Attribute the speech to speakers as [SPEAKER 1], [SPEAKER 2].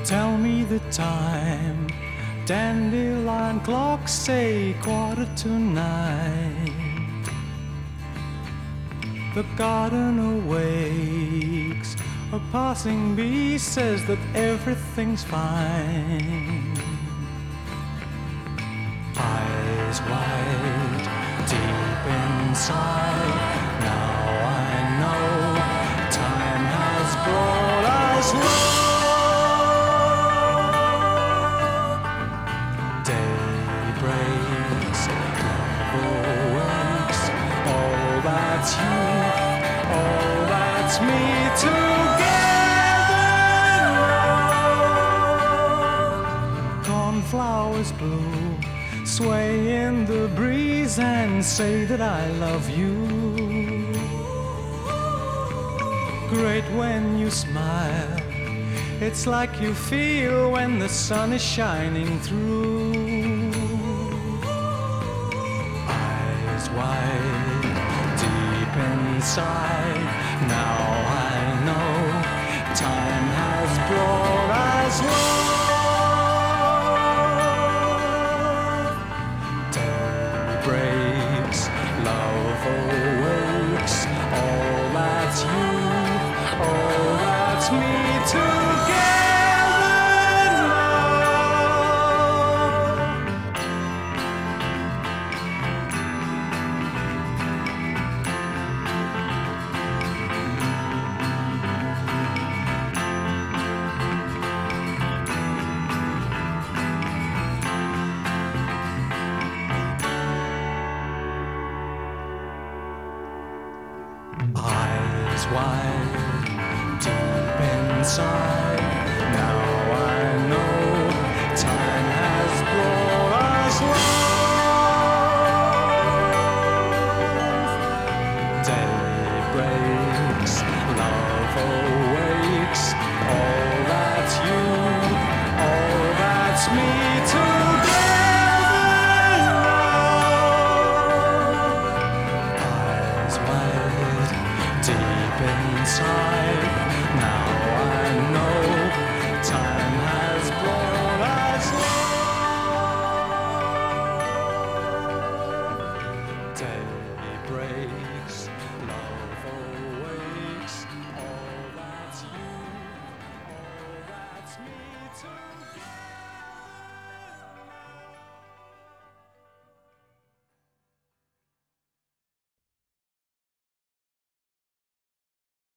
[SPEAKER 1] Tell me the time. Dandelion clocks say 9:15. The garden awakes. A passing bee says that everything's fine. Eyes wide, deep inside. Now I know time has brought us love. Day breaks, love awakes. All that's you, all that's me together now. Cornflowers bloom, sway in the breeze and say that I love you. Great when you smile, it's like you feel when the sun is shining through. Eyes wide, deep inside, now I know time has brought us love. Day breaks, love awakes, all that's you, all that's me together now. Eyes wide, deep inside, now I know time has brought us love. Day breaks, love awakes, all that's you, all that's me together now. Eyes wide, deep inside, now I know time has brought us love. Day breaks.